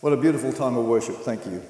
What a beautiful time of worship. Thank you.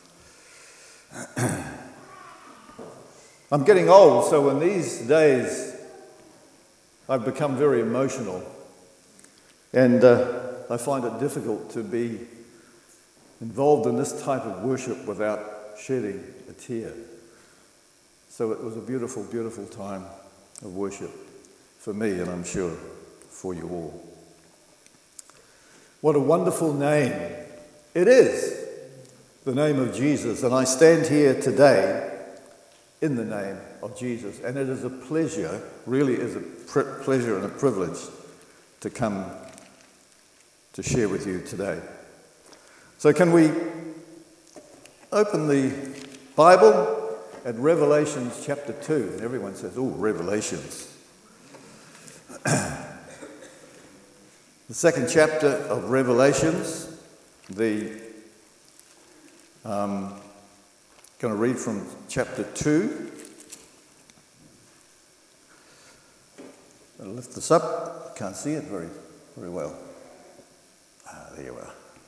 I'm getting old, so in these days I've become very emotional, and I find it difficult to be involved in this type of worship without shedding a tear. So it was a beautiful, beautiful time of worship for me, and I'm sure for you all. What a wonderful name it is, the name of Jesus, and I stand here today in the name of Jesus, and it is a pleasure, really is a pleasure and a privilege to come to share with you today. So can we open the Bible at Revelations chapter 2, and everyone says, oh, Revelations. The second chapter of Revelations, going to read from chapter 2. I'll lift this up. Can't see it very well. There you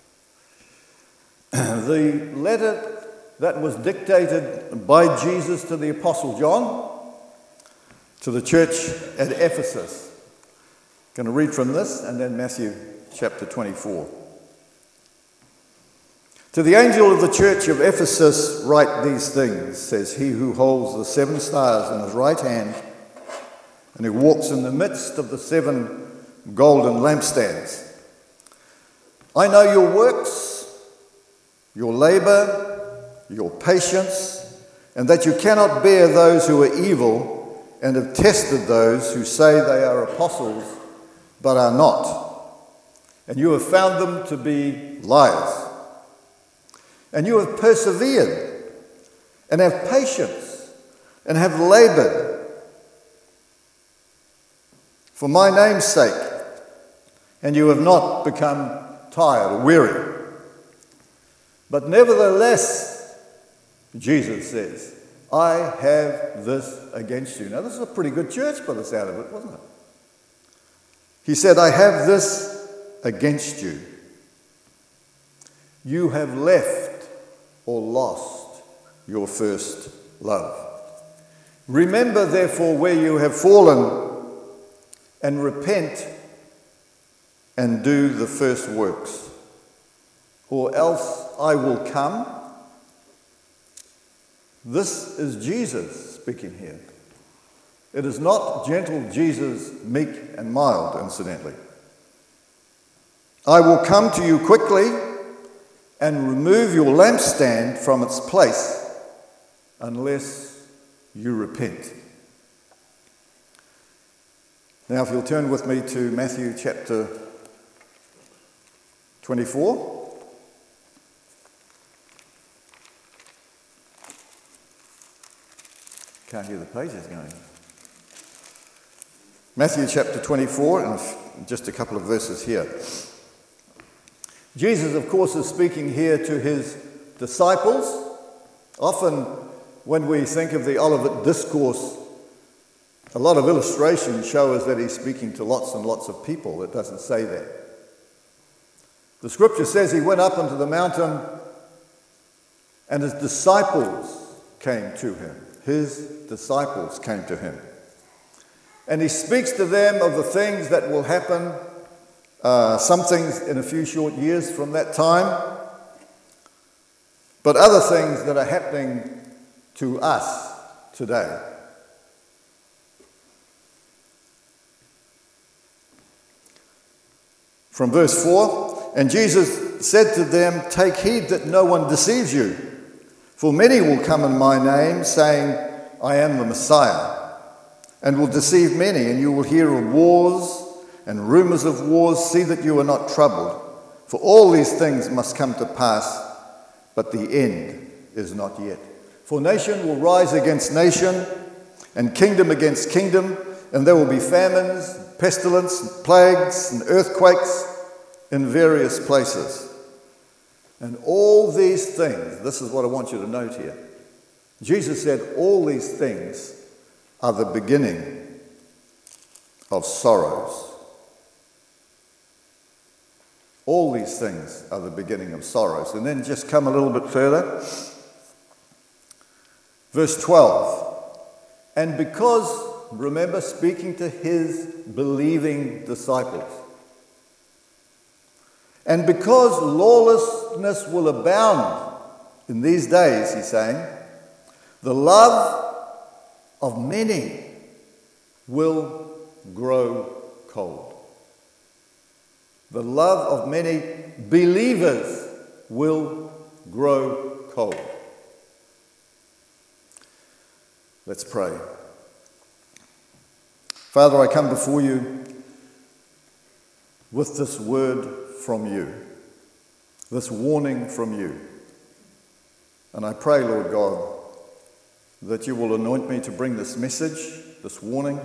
are. The letter that was dictated by Jesus to the Apostle John to the church at Ephesus. Going to read from this and then Matthew chapter 24. To the angel of the church of Ephesus write these things, says he who holds the 7 stars in his right hand and who walks in the midst of the 7 golden lampstands. I know your works, your labor, your patience, and that you cannot bear those who are evil, and have tested those who say they are apostles but are not. And you have found them to be liars. And you have persevered and have patience and have labored for my name's sake, and you have not become tired or weary. But nevertheless, Jesus says, I have this against you. Now, this is a pretty good church by the sound of it, wasn't it? He said, I have this against you. You have left or lost your first love. Remember, therefore, where you have fallen, and repent and do the first works, or else I will come. This is Jesus speaking here. It is not gentle Jesus, meek and mild, incidentally. I will come to you quickly and remove your lampstand from its place unless you repent. Now, if you'll turn with me to Matthew chapter 24. Can't hear the pages going. Matthew chapter 24, and just a couple of verses here. Jesus, of course, is speaking here to his disciples. Often, when we think of the Olivet Discourse, a lot of illustrations show us that he's speaking to lots and lots of people. It doesn't say that. The scripture says he went up onto the mountain and his disciples came to him. His disciples came to him. And he speaks to them of the things that will happen, some things in a few short years from that time, but other things that are happening to us today. From verse 4, and Jesus said to them, take heed that no one deceives you, for many will come in my name, saying, I am the Messiah, and will deceive many, and you will hear of wars and rumors of wars. See that you are not troubled, for all these things must come to pass, but the end is not yet. For nation will rise against nation, and kingdom against kingdom, and there will be famines, pestilence, and plagues, and earthquakes in various places. And all these things, this is what I want you to note here. Jesus said all these things are the beginning of sorrows. All these things are the beginning of sorrows. And then just come a little bit further. Verse 12. And because, remember, speaking to his believing disciples, and because lawlessness will abound in these days, he's saying, the love of many will grow cold. The love of many believers will grow cold. Let's pray. Father, I come before you with this word from you, this warning from you. And I pray, Lord God, that you will anoint me to bring this message, this warning,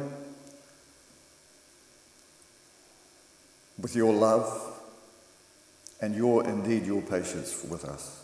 with your love and indeed your patience with us.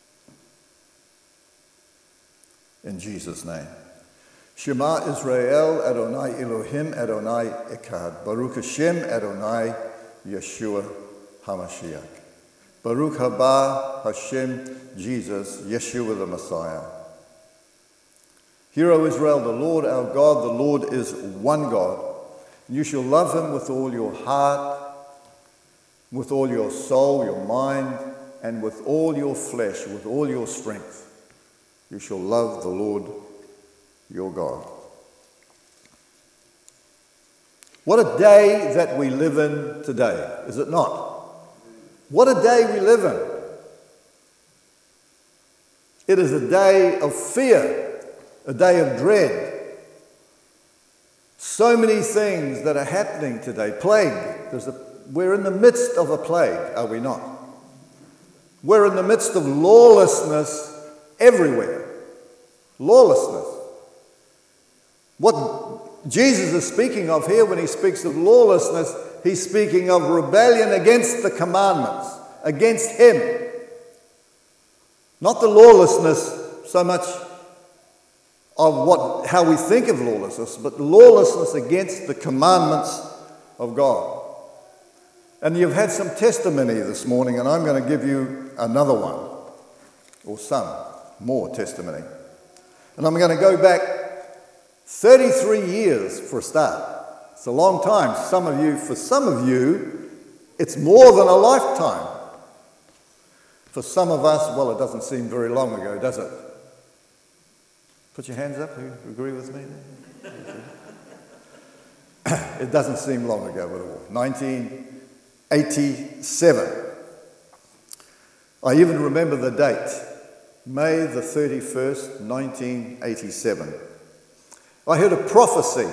In Jesus' name. Shema Israel, Adonai Elohim, Adonai Echad. Baruch Hashem, Adonai Yeshua HaMashiach. Baruch haba Hashem, Jesus, Yeshua the Messiah. Hear, O Israel, the Lord our God, the Lord is one God. You shall love him with all your heart, with all your soul, your mind, and with all your flesh, with all your strength. You shall love the Lord your God. What a day that we live in today, is it not? What a day we live in. It is a day of fear, a day of dread. So many things that are happening today. Plague. We're in the midst of a plague, are we not? We're in the midst of lawlessness everywhere. Lawlessness. What Jesus is speaking of here when he speaks of lawlessness, he's speaking of rebellion against the commandments, against him. Not the lawlessness so much of how we think of lawlessness, but lawlessness against the commandments of God. And you've had some testimony this morning, and I'm going to give you another one, or some more testimony. And I'm going to go back 33 years for a start. It's a long time. For some of you, it's more than a lifetime. For some of us, well, it doesn't seem very long ago, does it? Put your hands up, who agree with me? It doesn't seem long ago at all. 1987. I even remember the date, May the 31st, 1987. I heard a prophecy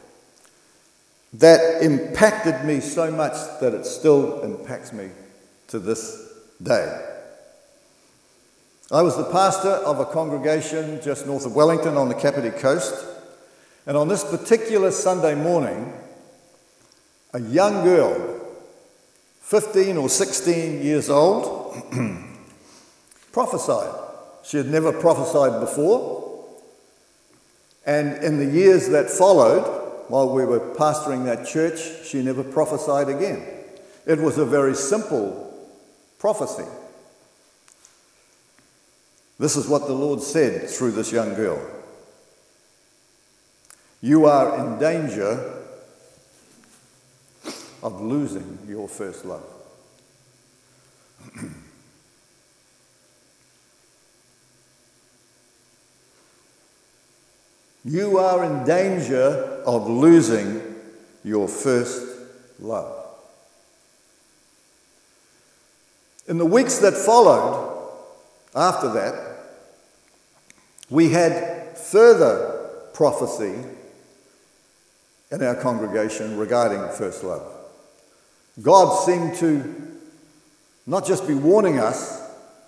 that impacted me so much that it still impacts me to this day. I was the pastor of a congregation just north of Wellington on the Kapiti Coast, and on this particular Sunday morning, a young girl, 15 or 16 years old, prophesied. She had never prophesied before, and in the years that followed, while we were pastoring that church, she never prophesied again. It was a very simple prophecy. This is what the Lord said through this young girl. You are in danger of losing your first love. You are in danger of losing your first love. In the weeks that followed, after that, we had further prophecy in our congregation regarding first love. God seemed to not just be warning us,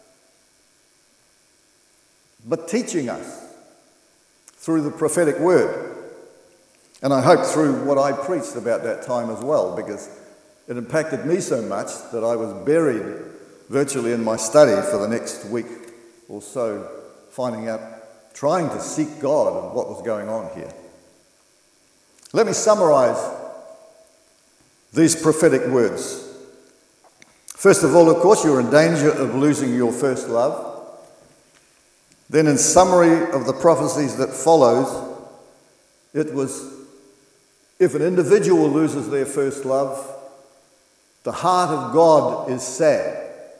but teaching us through the prophetic word. And I hope through what I preached about that time as well, because it impacted me so much that I was buried virtually in my study for the next week or so, finding out, trying to seek God and what was going on here. Let me summarize these prophetic words. First of all, of course, you're in danger of losing your first love. Then in summary of the prophecies that follows, it was, if an individual loses their first love, the heart of God is sad.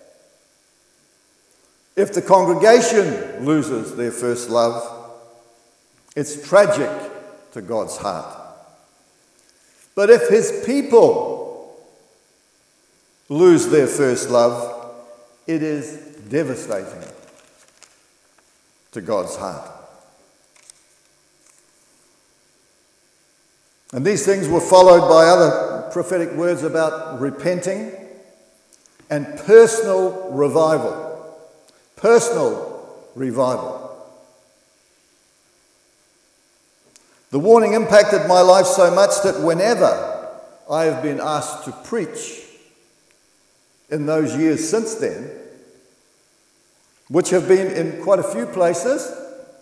If the congregation loses their first love, it's tragic to God's heart. But if his people lose their first love, it is devastating to God's heart. And these things were followed by other prophetic words about repenting and personal revival. Personal revival. The warning impacted my life so much that whenever I have been asked to preach in those years since then, which have been in quite a few places,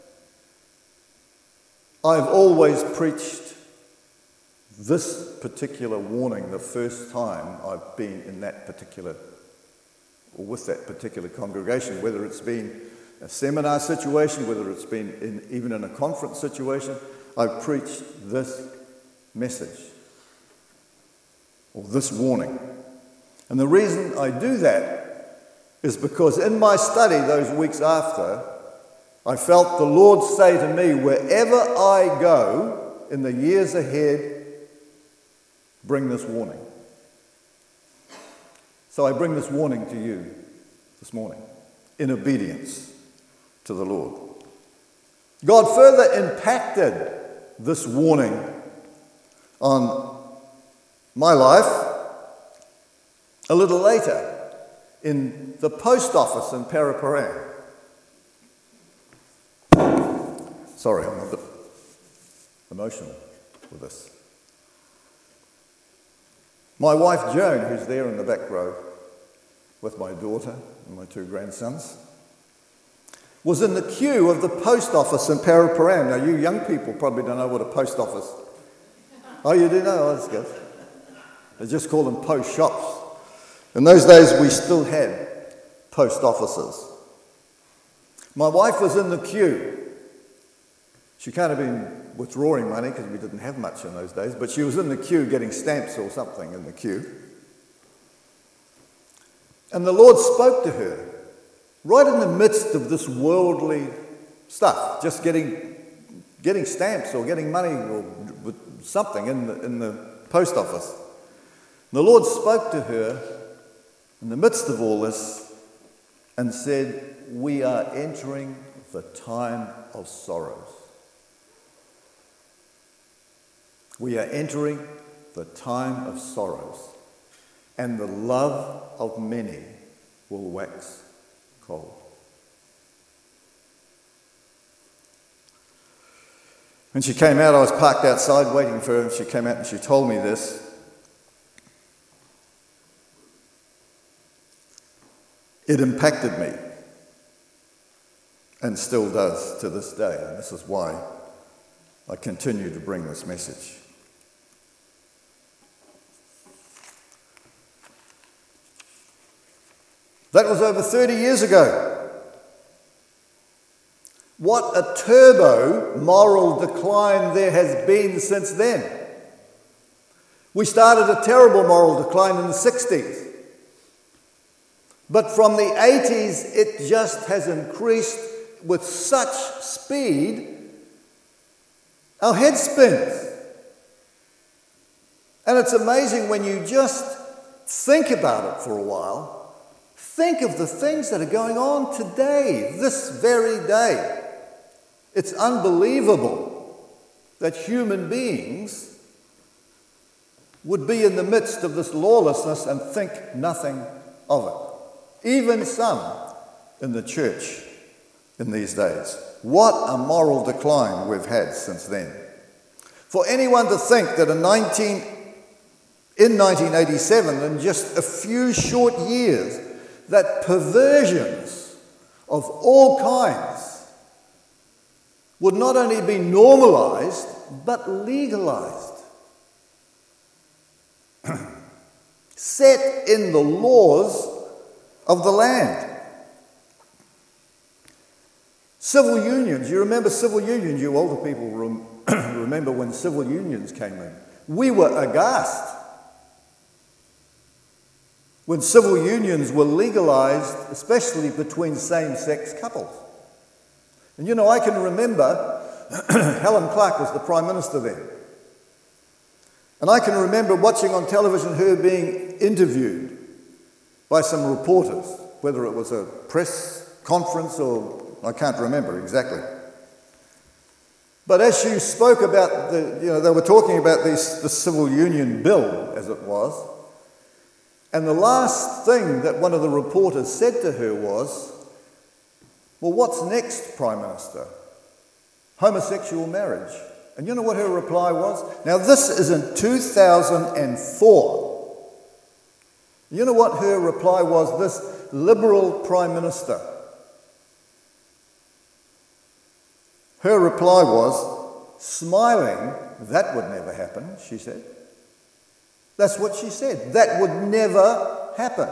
I've always preached this particular warning the first time I've been in that particular, or with that particular congregation, whether it's been a seminar situation, whether it's been even in a conference situation, I've preached this message, or this warning. And the reason I do that is because in my study those weeks after, I felt the Lord say to me, wherever I go in the years ahead, bring this warning. So I bring this warning to you this morning, in obedience to the Lord. God further impacted this warning on my life a little later in the post office in Paraparaumu. Sorry, I'm a bit emotional with this. My wife Joan, who's there in the back row with my daughter and my two grandsons, was in the queue of the post office in Paraparaumu. Now, you young people probably don't know what a post office. Oh, you do know? Oh, that's good. They just call them post shops. In those days, we still had post offices. My wife was in the queue. She can't have been withdrawing money because we didn't have much in those days, but she was in the queue getting stamps or something in the queue. And the Lord spoke to her right in the midst of this worldly stuff, just getting stamps or getting money or something in the post office. And the Lord spoke to her in the midst of all this and said, "We are entering the time of sorrows. We are entering the time of sorrows, and the love of many will wax cold." When she came out, I was parked outside waiting for her, and she came out and she told me this. It impacted me, and still does to this day, and this is why I continue to bring this message. That was over 30 years ago. What a turbo moral decline there has been since then. We started a terrible moral decline in the 60s. But from the 80s, it just has increased with such speed, our head spins. And it's amazing when you just think about it for a while. Think of the things that are going on today, this very day. It's unbelievable that human beings would be in the midst of this lawlessness and think nothing of it. Even some in the church in these days. What a moral decline we've had since then. For anyone to think that in 1987, in just a few short years, that perversions of all kinds would not only be normalized, but legalized. set in the laws of the land. Civil unions, you remember civil unions, you older people remember when civil unions came in. We were aghast when civil unions were legalized, especially between same-sex couples. And you know, I can remember Helen Clark was the Prime Minister then. And I can remember watching on television her being interviewed by some reporters, whether it was a press conference or I can't remember exactly. But as she spoke about they were talking about the civil union bill, as it was, and the last thing that one of the reporters said to her was, "Well, what's next, Prime Minister? Homosexual marriage." And you know what her reply was? Now, this is in 2004. You know what her reply was, this Liberal Prime Minister? Her reply was, smiling, "That would never happen," she said. That's what she said. That would never happen.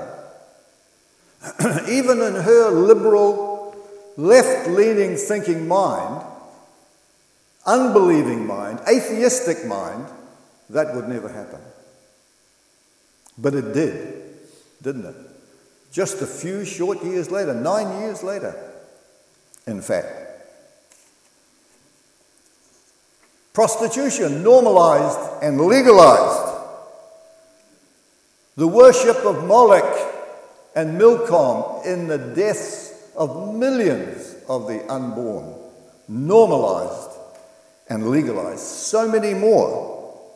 Even in her liberal, left-leaning thinking mind, unbelieving mind, atheistic mind, that would never happen. But it did, didn't it? Just a few short years later, 9 years later, in fact. Prostitution normalized and legalized. The worship of Moloch and Milcom in the deaths of millions of the unborn normalized and legalized. So many more.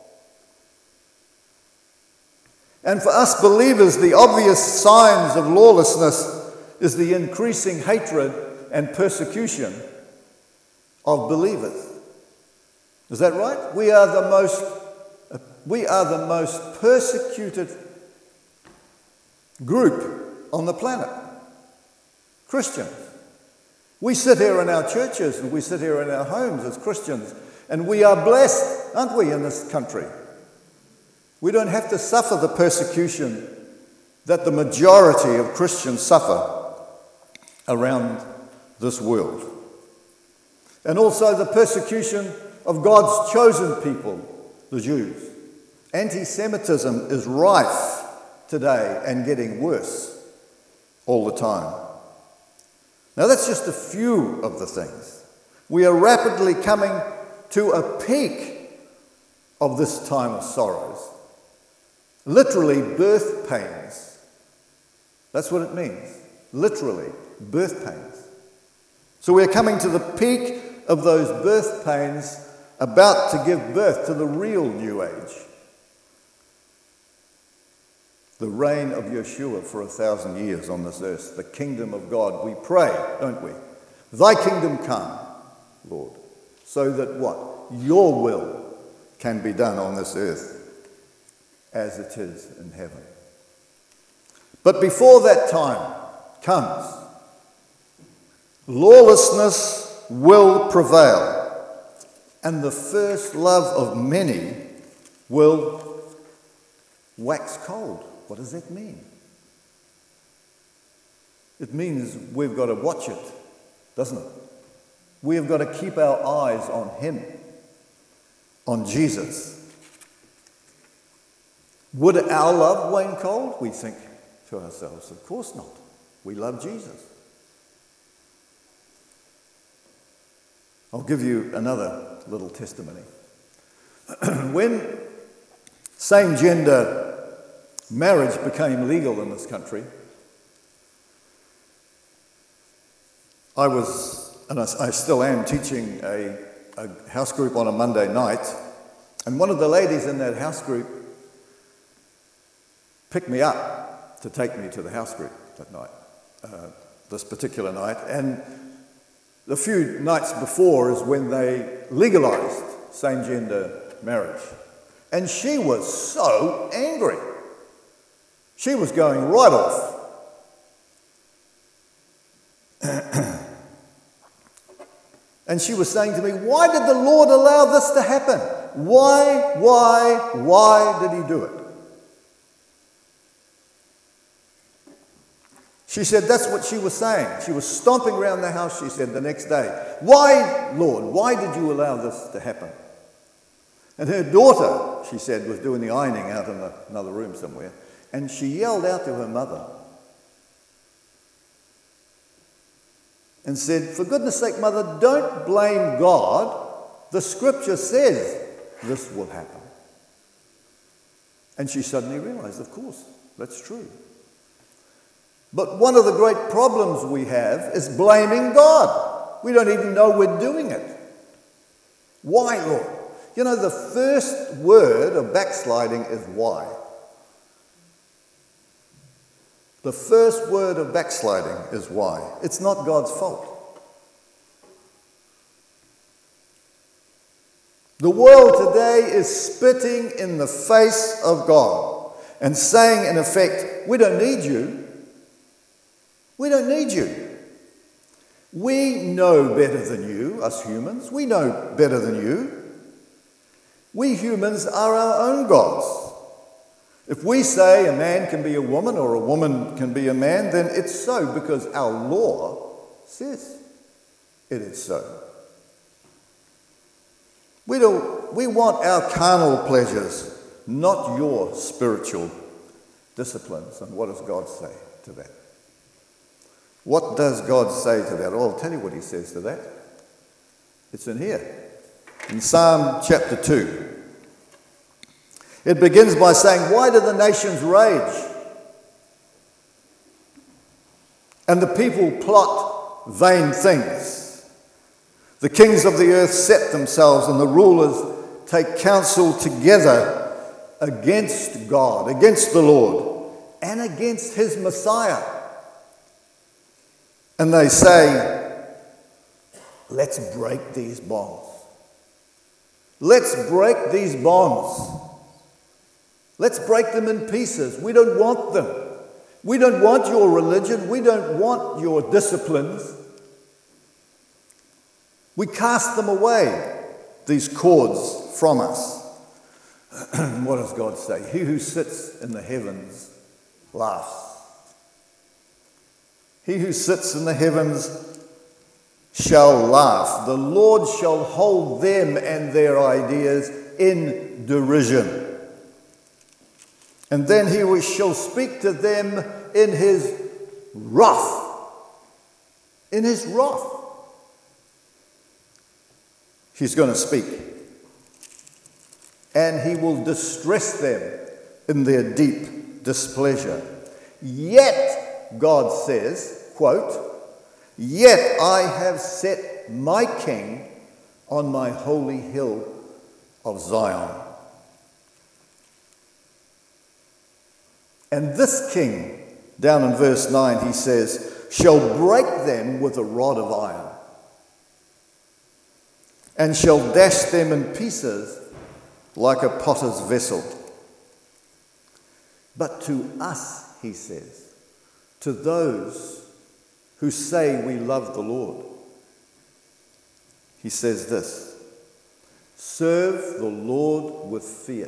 And for us believers, the obvious signs of lawlessness is the increasing hatred and persecution of believers. Is that right? We are the most persecuted group on the planet. Christians. We sit here in our churches and we sit here in our homes as Christians, and we are blessed, aren't we, in this country? We don't have to suffer the persecution that the majority of Christians suffer around this world. And also the persecution of God's chosen people, the Jews. Anti-Semitism is rife today and getting worse all the time. Now that's just a few of the things. We are rapidly coming to a peak of this time of sorrows. Literally birth pains. That's what it means. Literally birth pains. So we're coming to the peak of those birth pains, about to give birth to the real new age. The reign of Yeshua for 1,000 years on this earth. The kingdom of God. We pray, don't we? Thy kingdom come, Lord. So that what? Your will can be done on this earth as it is in heaven. But before that time comes, lawlessness will prevail, and the first love of many will wax cold. What does that mean? It means we've got to watch it, doesn't it? We have got to keep our eyes on Him, on Jesus. Would our love wane cold? We think to ourselves, of course not. We love Jesus. I'll give you another little testimony. When same-gender marriage became legal in this country, I was, and I still am, teaching a house group on a Monday night, and one of the ladies in that house group picked me up to take me to the house group that night, this particular night, and the few nights before is when they legalized same-gender marriage. And she was so angry. She was going right off. And she was saying to me, why did the Lord allow this to happen? Why did He do it? She said that's what she was saying. She was stomping around the house, she said, the next day. Why, Lord, why did you allow this to happen? And her daughter, she said, was doing the ironing out in another room somewhere. And she yelled out to her mother and said, for goodness sake, Mother, don't blame God. The scripture says this will happen. And she suddenly realized, of course, that's true. But one of the great problems we have is blaming God. We don't even know we're doing it. Why, Lord? You know, the first word of backsliding is why. The first word of backsliding is why. It's not God's fault. The world today is spitting in the face of God and saying, in effect, we don't need you. We don't need you. We know better than you, us humans. We know better than you. We humans are our own gods. If we say a man can be a woman or a woman can be a man, then it's so because our law says it is so. We want our carnal pleasures, not your spiritual disciplines. And what does God say to that? What does God say to that? Oh, I'll tell you what he says to that. It's in here. In Psalm chapter 2. It begins by saying, why do the nations rage? And the people plot vain things. The kings of the earth set themselves, and the rulers take counsel together against God, against the Lord, and against his Messiah. And they say, let's break these bonds. Let's break these bonds. Let's break them in pieces. We don't want them. We don't want your religion. We don't want your disciplines. We cast them away, these cords from us. What does God say? He who sits in the heavens laughs. He who sits in the heavens shall laugh. The Lord shall hold them and their ideas in derision. And then he shall speak to them in his wrath. In his wrath. He's going to speak. And he will distress them in their deep displeasure. Yet, God says, quote, yet I have set my king on my holy hill of Zion. And this king, down in verse 9, he says, shall break them with a rod of iron, and shall dash them in pieces like a potter's vessel. But to us, he says, to those who say we love the Lord, he says this, serve the Lord with fear.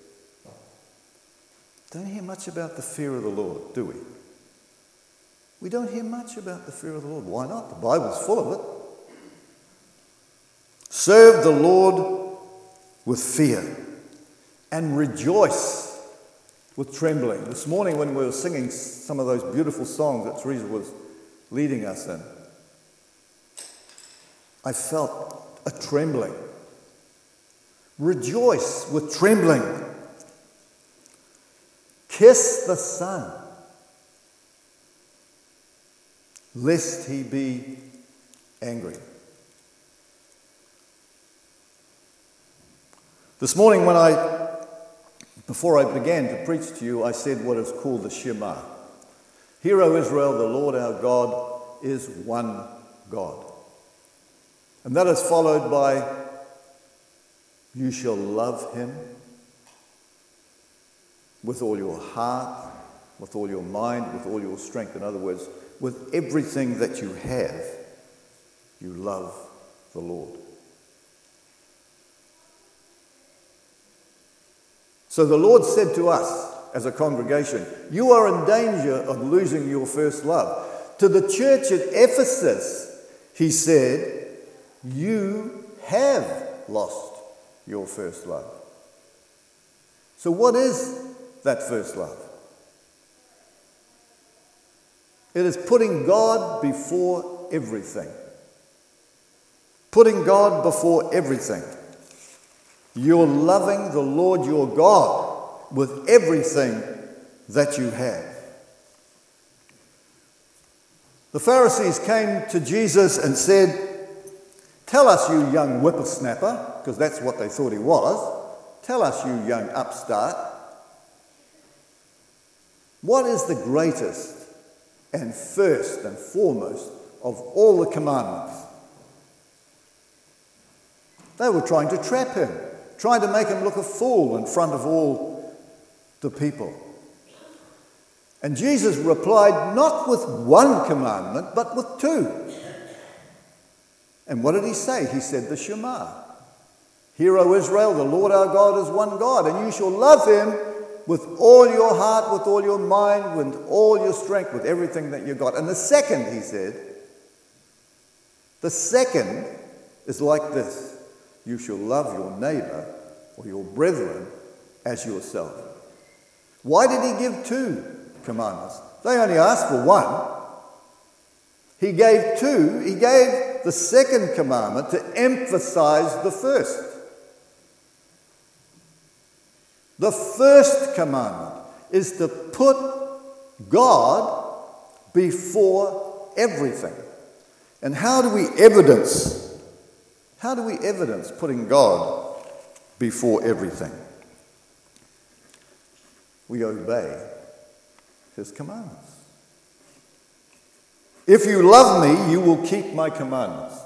Don't hear much about the fear of the Lord, do we? We don't hear much about the fear of the Lord. Why not? The Bible's full of it. Serve the Lord with fear and rejoice with trembling. This morning when we were singing some of those beautiful songs that Teresa was leading us in, I felt a trembling. Rejoice with trembling. Kiss the Son, lest he be angry. This morning before I began to preach to you, I said what is called the Shema. Hear, O Israel, the Lord our God is one God. And that is followed by, you shall love him with all your heart, with all your mind, with all your strength. In other words, with everything that you have, you love the Lord. So the Lord said to us as a congregation, you are in danger of losing your first love. To the church at Ephesus, he said, you have lost your first love. So what is that first love? It is putting God before everything. Putting God before everything. You're loving the Lord your God with everything that you have. The Pharisees came to Jesus and said, tell us, you young whippersnapper, because that's what they thought he was. Tell us, you young upstart, what is the greatest and first and foremost of all the commandments? They were trying to trap him, trying to make him look a fool in front of all the people. And Jesus replied not with one commandment, but with two. And what did he say? He said the Shema. Hear, O Israel, the Lord our God is one God, and you shall love him with all your heart, with all your mind, with all your strength, with everything that you've got. And the second, he said, the second is like this. You shall love your neighbor or your brethren as yourself. Why did he give two commandments? They only asked for one. He gave two. He gave the second commandment to emphasize the first. The first commandment is to put God before everything. And how do we evidence putting God before everything? We obey his commandments. If you love me, you will keep my commandments.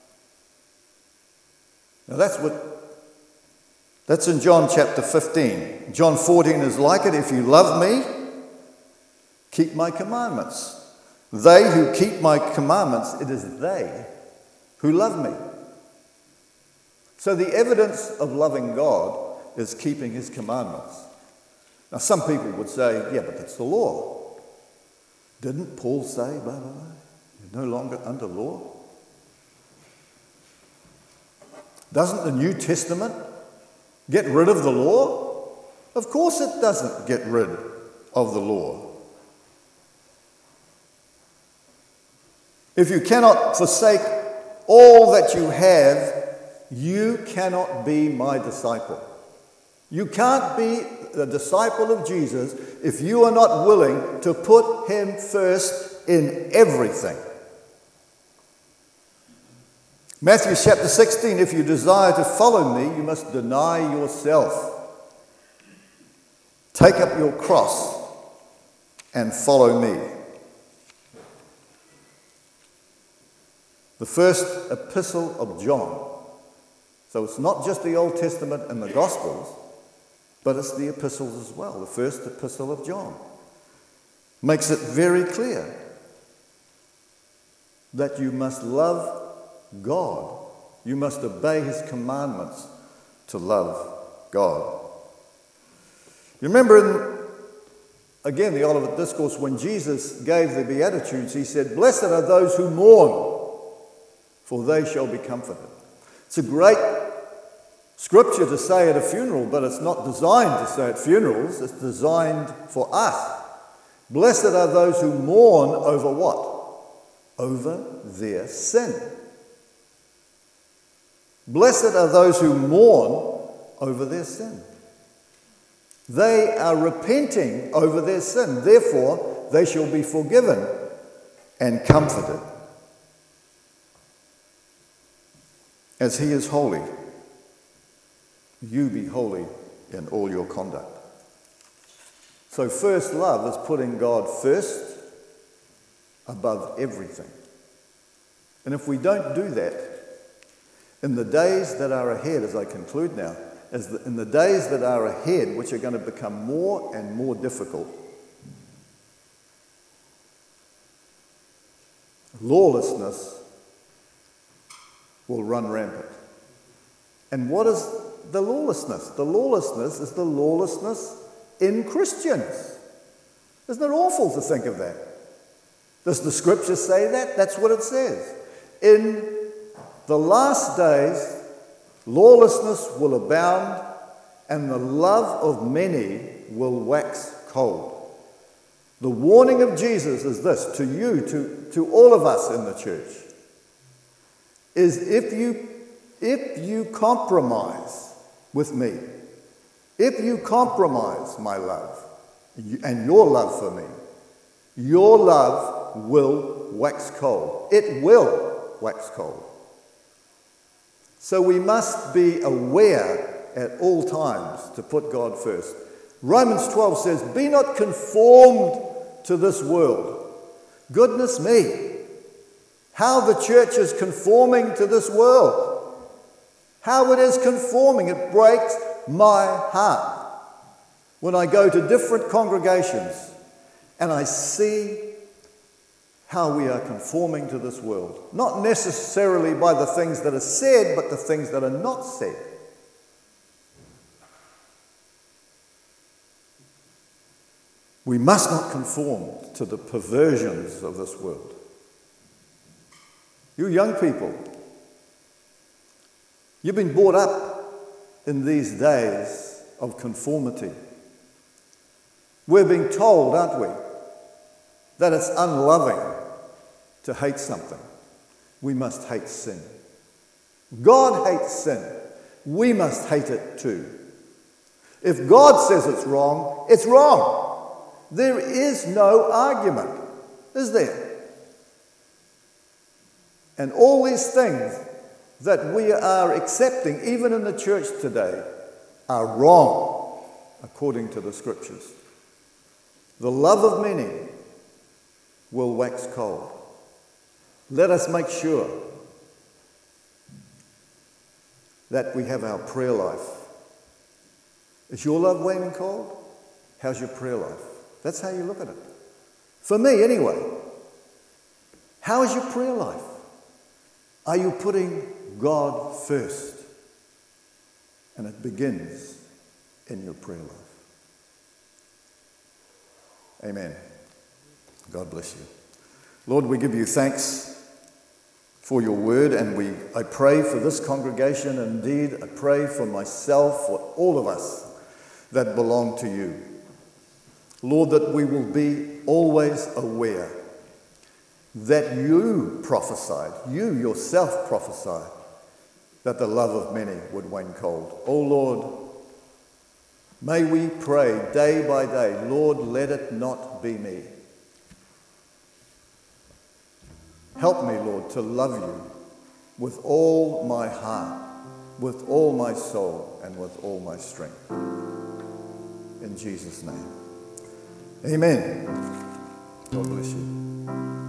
Now that's in John chapter 15. John 14 is like it. If you love me, keep my commandments. They who keep my commandments, it is they who love me. So the evidence of loving God is keeping his commandments. Now some people would say, yeah, but that's the law. Didn't Paul say, blah, blah, blah, you're no longer under law? Doesn't the New Testament get rid of the law? Of course it doesn't get rid of the law. If you cannot forsake all that you have, you cannot be my disciple. You can't be the disciple of Jesus if you are not willing to put him first in everything. Matthew chapter 16, if you desire to follow me, you must deny yourself. Take up your cross and follow me. The first epistle of John. So it's not just the Old Testament and the Gospels, but it's the epistles as well. The first epistle of John makes it very clear that you must love God. You must obey his commandments to love God. You remember again, the Olivet Discourse, when Jesus gave the Beatitudes, he said, blessed are those who mourn, for they shall be comforted. It's a great scripture to say at a funeral, but it's not designed to say at funerals. It's designed for us. Blessed are those who mourn over what? Over their sin. Blessed are those who mourn over their sin. They are repenting over their sin. Therefore, they shall be forgiven and comforted. As he is holy, you be holy in all your conduct. So first love is putting God first above everything. And if we don't do that, in the days that are ahead, as I conclude now, in the days that are ahead, which are going to become more and more difficult, lawlessness will run rampant. And what is the lawlessness? The lawlessness is the lawlessness in Christians. Isn't it awful to think of that? Does the scripture say that? That's what it says. In the last days, lawlessness will abound, and the love of many will wax cold. The warning of Jesus is this to you, to all of us in the church, is if you compromise with me, if you compromise my love and your love for me, your love will wax cold. It will wax cold. So we must be aware at all times to put God first. Romans 12 says, be not conformed to this world. Goodness me, how the church is conforming to this world. How it is conforming. It breaks my heart when I go to different congregations and I see how we are conforming to this world. Not necessarily by the things that are said, but the things that are not said. We must not conform to the perversions of this world. You young people, you've been brought up in these days of conformity. We're being told, aren't we, that it's unloving to hate something. We must hate sin. God hates sin. We must hate it too. If God says it's wrong, it's wrong. There is no argument, is there? And all these things that we are accepting, even in the church today, are wrong according to the scriptures. The love of many will wax cold. Let us make sure that we have our prayer life. Is your love waning cold? How's your prayer life? That's how you look at it. For me, anyway. How is your prayer life? Are you putting God first? And it begins in your prayer life. Amen. God bless you. Lord, we give you thanks for your word, and I pray for this congregation. Indeed, I pray for myself, for all of us that belong to you. Lord, that we will be always aware that you prophesied, you yourself prophesied, that the love of many would wane cold. Oh Lord, may we pray day by day, Lord, let it not be me. Help me, Lord, to love you with all my heart, with all my soul, and with all my strength. In Jesus' name. Amen. God bless you.